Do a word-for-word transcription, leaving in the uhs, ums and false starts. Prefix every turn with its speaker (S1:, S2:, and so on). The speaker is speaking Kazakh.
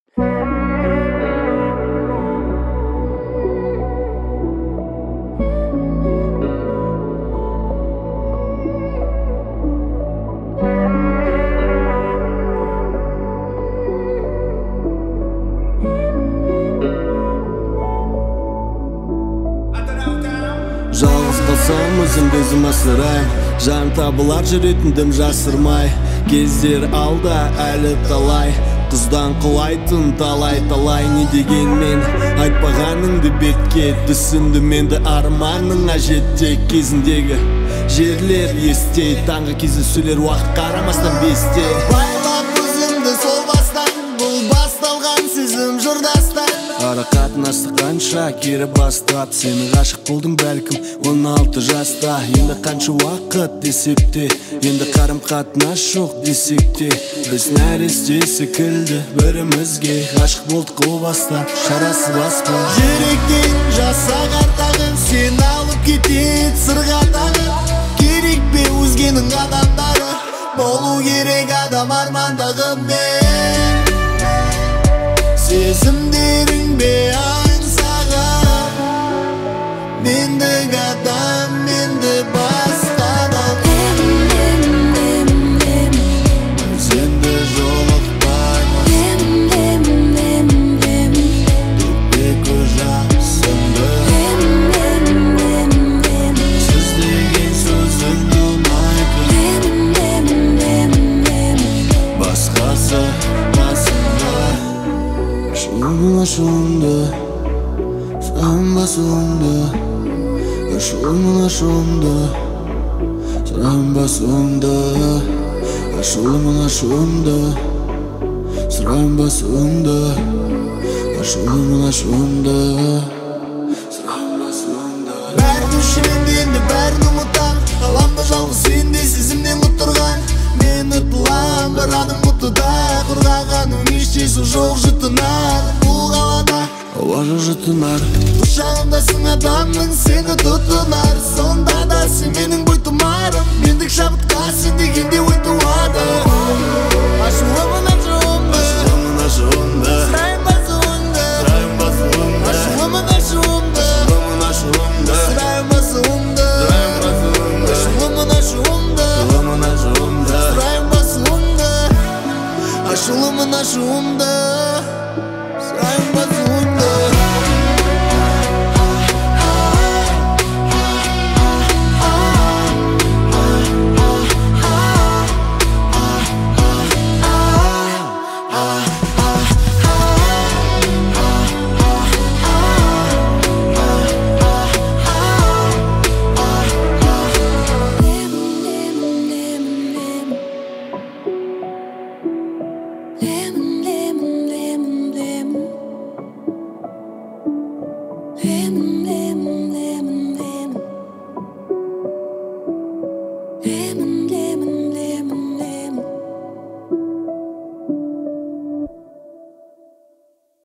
S1: Жалғыз қалсам өзімді өзім асырайм, жан табылар жүретіндім жасырмай. Кездер алда әлі талай, қыздан құлайтын талай-талай. Не дегенмен айтпағаныңды бетке түсіндім енді арманың әжетте. Кезіндегі жерлер есте, таңғы кездесулер уақыт қарамастан бесте.
S2: Байлап өзімді сол бастан, бұл басталған сезім жырдастан.
S1: Ара қатынасты қанша кері бастап, сені ғашық болдың бәлкім он алты жаста. Енді қанша уақыт десек те, енді қарым қатынас жоқ десек те, біз нәресте секілді бірімізге ғашық болдық о баста, шарасы басқа.
S2: Жүректен жасақ артағын сен алып кетеді сырға тағып. Керек бе өзгенің адамдары, болу керек адам армандағымен. Сезімдерің бе аңсаған, мендік адам, менді басқа адам. Сенді жолықпаймын, төкпе көз жасымды. Сіз деген сөзіңді ұнайтын, басқасы басымда. Шуымын ашуымды, сұрайым басуымды. Ашуымын ашуымды, сұрайым басуымды. Ашуымын ашуымды, сұрайым басуымды. Ашуымын ашуымды, сұрайым басуымды. Бәрін өшіренді енді бәрін ұмытам, қаламда жалғыз сенде сезімнен құтырған. Мен ұтылам бір адым ұтыда, құрғаған өңештесу жоқ жұтынар. Бұл қалада
S1: ауа жоқ жұтынар,
S2: ұшағымдасың адамның сені тұтынар. Сонда да сен менің бойтұмарым, мендік шабытқа сен дегенде ой туады. Ашуымын ашуымды,
S1: ашуымын ашуымды,
S2: сұрайым басуымды.
S1: сұрайым басуымды.
S2: Ашуымын ашуымды,
S1: Ашуымын ашуымды,
S2: сұрайым басуымды.
S1: сұрайым басуымды.
S2: Ашуымын ашуымды,
S1: Ашуымын ашуымды,
S2: сұрайым басуымды. Ашуымын ашуымды, сұрайым басуымды.